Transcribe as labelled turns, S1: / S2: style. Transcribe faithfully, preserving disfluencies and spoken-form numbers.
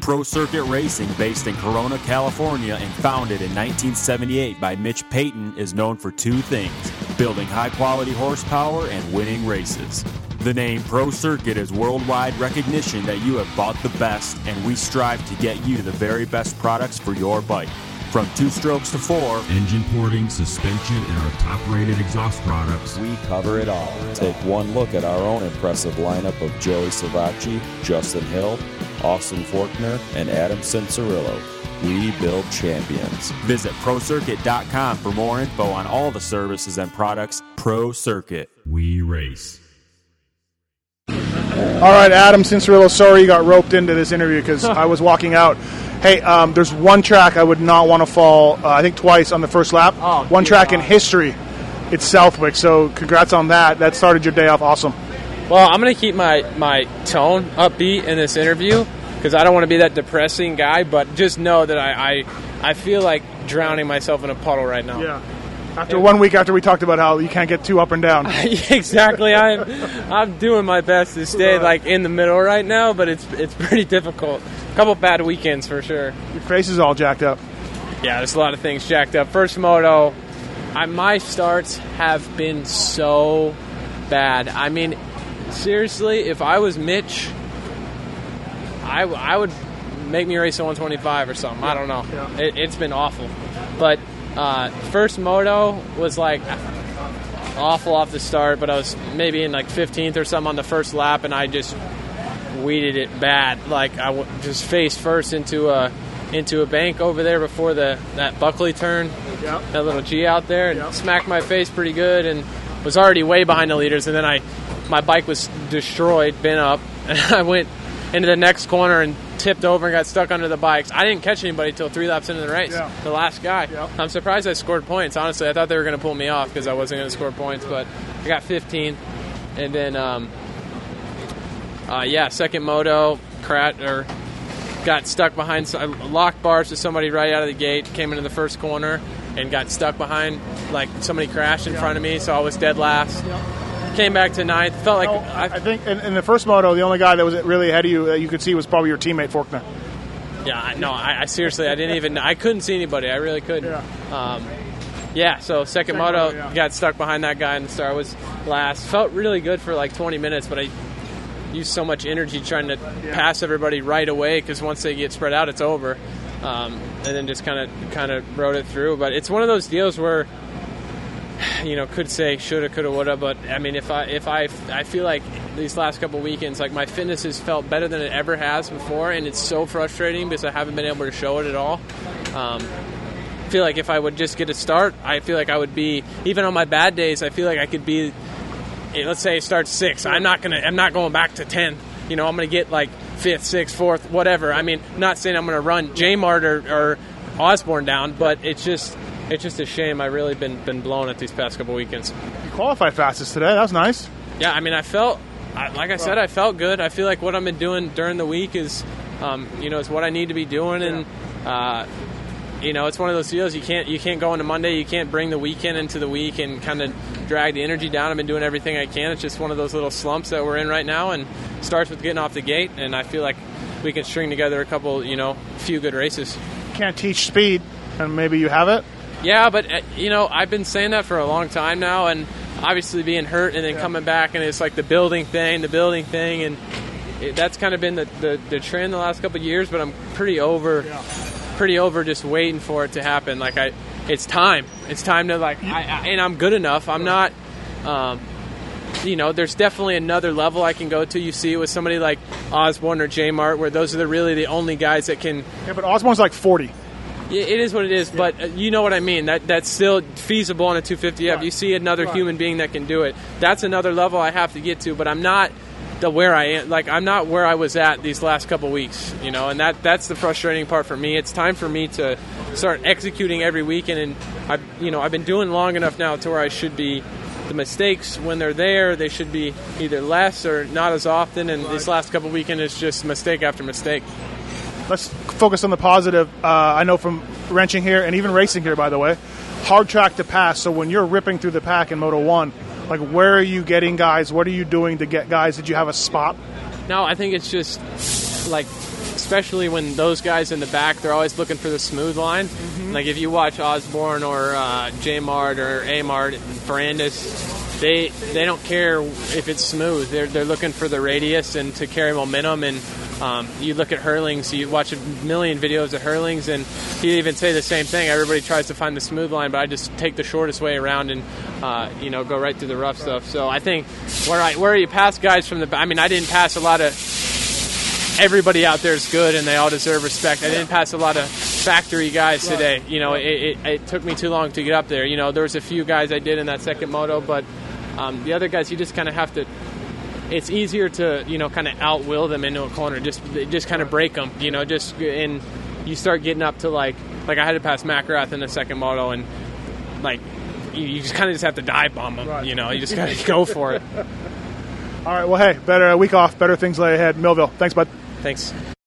S1: Pro Circuit Racing, based in Corona, California, and founded in nineteen seventy-eight by Mitch Payton, is known for two things: building high-quality horsepower and winning races. The name Pro Circuit is worldwide recognition that you have bought the best, and we strive to get you the very best products for your bike. From two strokes to four,
S2: engine porting, suspension, and our top-rated exhaust products,
S1: we cover it all. Take one look at our own impressive lineup of Joey Savacci, Justin Hill, Austin Forkner, and Adam Cincerillo. We build champions. Visit Pro Circuit dot com for more info on all the services and products. Pro Circuit.
S2: We race.
S3: All right, Adam Cincerillo, sorry you got roped into this interview because I was walking out. Hey, um, there's one track I would not want to fall, uh, I think twice on the first lap.
S4: Oh,
S3: one track
S4: God.
S3: in history. It's Southwick, so congrats on that. That started your day off awesome.
S4: Well, I'm going to keep my, my tone upbeat in this interview because I don't want to be that depressing guy, but just know that I, I, I feel like drowning myself in a puddle right now.
S3: Yeah. After one week after we talked about how you can't get too up and down.
S4: Exactly. I'm I'm doing my best to stay like in the middle right now, but it's it's pretty difficult. A couple bad weekends for sure.
S3: Your face is all jacked up.
S4: Yeah, there's a lot of things jacked up. First moto, I, my starts have been so bad. I mean, seriously, if I was Mitch, I, I would make me race a one twenty-five or something. I don't know.
S3: Yeah.
S4: It, it's been awful. But uh, first moto was like awful off the start, but I was maybe in like fifteenth or something on the first lap, and I just weeded it bad. Like I w- just faced first into a into a bank over there before the that Buckley turn,
S3: Yep.
S4: that little G out there, and
S3: Yep.
S4: smacked my face pretty good, and was already way behind the leaders. And then I, my bike was destroyed, bent up, and I went into the next corner and tipped over and got stuck under the bikes. I didn't catch anybody till three laps into the race.
S3: Yeah.
S4: The last guy.
S3: Yep.
S4: I'm surprised I scored points. Honestly, I thought they were going to pull me off because I wasn't going to score points, but I got fifteen. And then, um, uh, yeah, second moto, crat or got stuck behind, I locked bars to somebody right out of the gate, came into the first corner, and got stuck behind, like somebody crashed in
S3: Yep.
S4: front of me, so I was dead last. Came back to ninth. Felt like
S3: No, I, I think in, in the first moto, the only guy that was really ahead of you that you could see was probably your teammate Forkner.
S4: Yeah, I- no, I, I seriously, I didn't even, I couldn't see anybody. I really couldn't.
S3: Yeah.
S4: Um, yeah, so second,
S3: Second
S4: moto,
S3: moto, yeah.
S4: got stuck behind that guy, and the star was last. Felt really good for like twenty minutes, but I used so much energy trying to
S3: Yeah.
S4: pass everybody right away because once they get spread out, it's over. Um, and then just kind of kind of rode it through. But it's one of those deals where, you know, could say shoulda, coulda, woulda. But I mean, if I if I I feel like these last couple weekends, like my fitness has felt better than it ever has before, and it's so frustrating because I haven't been able to show it at all. Um, I feel like if I would just get a start, I feel like I would be, even on my bad days, I feel like I could be, let's say it starts six. I'm not gonna I'm not going back to ten. You know, I'm gonna get like fifth, sixth, fourth, whatever. I mean, I'm not saying I'm gonna run J-Mart or, or Osborne down, but it's just it's just a shame. I've really been been blown at these past couple weekends.
S3: You qualified fastest today. That was nice.
S4: Yeah, I mean, I felt, I, like I said, I felt good. I feel like what I've been doing during the week is, um, you know, is what I need to be doing, and uh, you know, it's one of those deals. You can't you can't go into Monday. You can't bring the weekend into the week and kind of drag the energy down. I've been doing everything I can. It's just one of those little slumps that we're in right now, and starts with getting off the gate. And I feel like we can string together a couple, you know, few good races.
S3: Can't teach speed, and maybe you have it.
S4: Yeah, but uh, you know, I've been saying that for a long time now, and obviously being hurt and then
S3: Yeah.
S4: coming back, and it's like the building thing, the building thing, and it, that's kind of been the, the, the trend the last couple of years. But I'm pretty over,
S3: Yeah.
S4: pretty over just waiting for it to happen. Like I, it's time. It's time to like, I, I, and I'm good enough. I'm not. Um, you know, there's definitely another level I can go to. You see it with somebody like Osborne or J-Mart, where those are the really the only guys that can.
S3: Yeah, but Osborne's like forty.
S4: Yeah, it is what it is, but uh, you know what I mean. That that's still feasible on a two fifty F.
S3: Right.
S4: You see another
S3: Right.
S4: human being that can do it. That's another level I have to get to, but I'm not the where I am. Like I'm not where I was at these last couple weeks, you know. And that that's the frustrating part for me. It's time for me to start executing every weekend, and I, you know, I've been doing long enough now to where I should be. The mistakes when they're there, they should be either less or not as often. And this last couple weekend is just mistake after mistake.
S3: Let's focus on the positive. Uh, I know from wrenching here and even racing here, by the way, hard track to pass. So when you're ripping through the pack in Moto one, like where are you getting guys? What are you doing to get guys? Did you have a spot?
S4: No, I think it's just like, especially when those guys in the back, they're always looking for the smooth line. Mm-hmm. Like if you watch Osborne or uh, J Mart or A Mart and Ferrandis, they they don't care if it's smooth. They're they're looking for the radius and to carry momentum. And um, you look at Hurlings, you watch a million videos of Hurlings, and he even say the same thing. Everybody tries to find the smooth line, but I just take the shortest way around and uh, you know go right through the rough stuff. So I think where I where you pass guys from the back, I mean I didn't pass a lot of. Everybody out there is good, and they all deserve respect. I didn't pass a lot of factory guys today. You know, it, it, it took me too long to get up there. You know, there was a few guys I did in that second moto, but um, the other guys, you just kind of have to. It's easier to, you know, kind of outwill them into a corner. Just, just kind of break them. You know, just and you start getting up to like, like I had to pass McGrath in the second moto, and like you, you just kind of just have to dive bomb them. Right. You know, you just got to go for it.
S3: All right. Well, hey, better a week off, better things lay ahead. Millville, thanks, bud.
S4: Thanks.